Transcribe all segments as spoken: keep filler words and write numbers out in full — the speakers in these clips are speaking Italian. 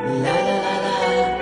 La la la la.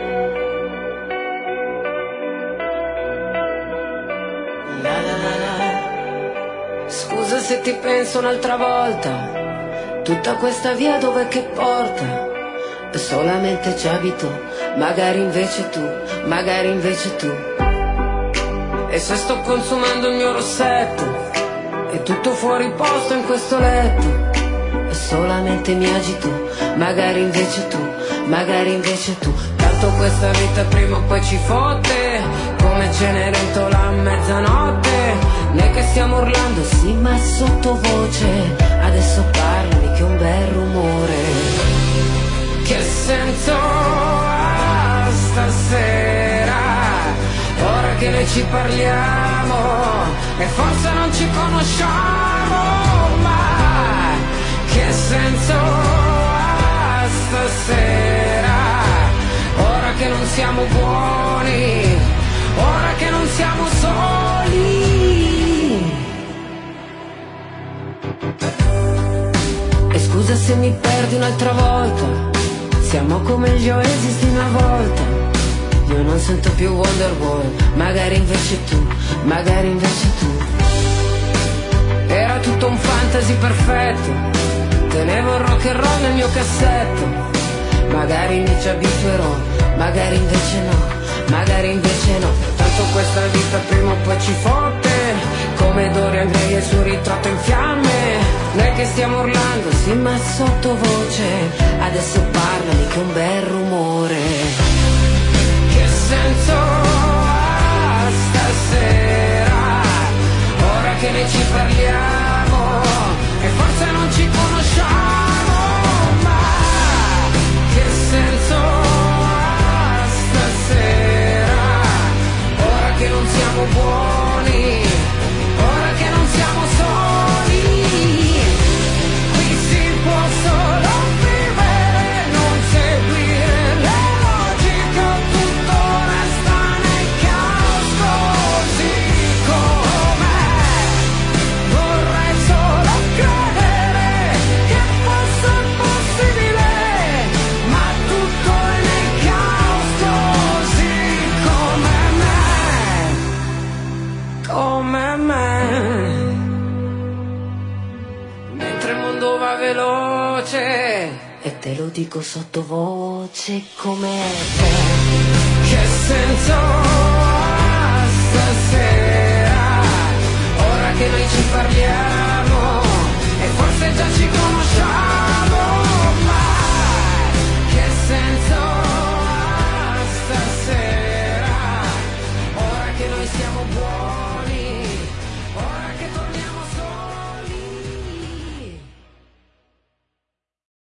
La la la la. Scusa se ti penso un'altra volta. Tutta questa via dove che porta? E solamente ci abito. Magari invece tu, magari invece tu. E se sto consumando il mio rossetto è tutto fuori posto in questo letto e solamente mi agito. Magari invece tu, magari invece tu. Tanto questa vita prima o poi ci fotte, come Cenerentola a mezzanotte. Noi che stiamo urlando, sì ma è sottovoce. Adesso parlami che è un bel rumore. Che senso ha stasera, ora che noi ci parliamo e forse non ci conosciamo, ma che senso ha stasera, ora che non siamo buoni, ora che non siamo soli. E scusa se mi perdi un'altra volta, siamo come gli Oasis di una volta. Io non sento più Wonderwall, magari invece tu, magari invece tu. Era tutto un fantasy perfetto, tenevo il rock and roll nel mio cassetto. Magari mi ci abituerò, magari invece no, magari invece no. Tanto questa vita prima o poi ci fotte, come Dorian Gray e il suo ritratto in fiamme. Noi che stiamo urlando, sì ma è sottovoce. Adesso parlami che è un bel rumore. Che senso ha stasera, ora che noi ci parliamo e forse non ci conosciamo, ma che senso ha stasera, ora che non siamo buoni, ora che non siamo soli. Qui si può solo vivere, non seguire le logiche, tutto resta nel caos così com'è. Vorrei solo credere che fosse possibile, ma tutto è nel caos così come me, come me. Mentre il mondo va veloce e te lo dico sottovoce come te. Che senso ha stasera, ora che noi ci parliamo